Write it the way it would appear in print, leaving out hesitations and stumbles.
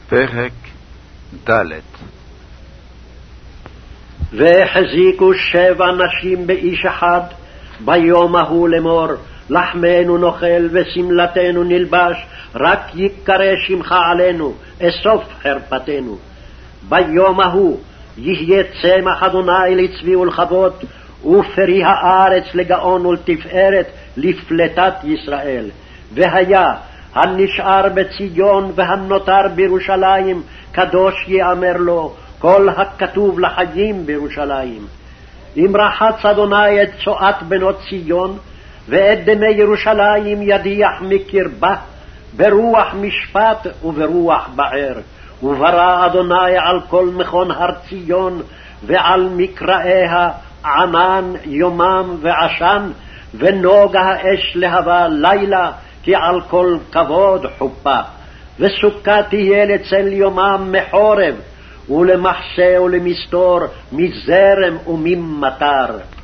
פרק ד'. והחזיקו 7 נשים באיש אחד ביום ההוא לאמור, לחמנו נאכל ושמלתנו נלבש, רק יקרא שמך עלינו, אסוף חרפתנו. ביום ההוא יהיה צמח אדוני לצבי ולכבוד, ופרי הארץ לגאון ולתפארת לפלטת ישראל. והיה הנשאר בציון והנותר בירושלים, קדוש יאמר לו, כל הכתוב לחיים בירושלים. אם רחץ אדוני את צואת בנות ציון, ואת דמי ירושלים ידיח מקרבה, ברוח משפט וברוח בער. וברא אדוני על כל מכון הר ציון, ועל מקראיה ענן יומם ועשן, ונוגה האש להבה לילה, כי על כל כבוד חופה. וסוכה תהיה לצל יומם מחורב, ולמחסה ולמסתור, מזרם וממטר.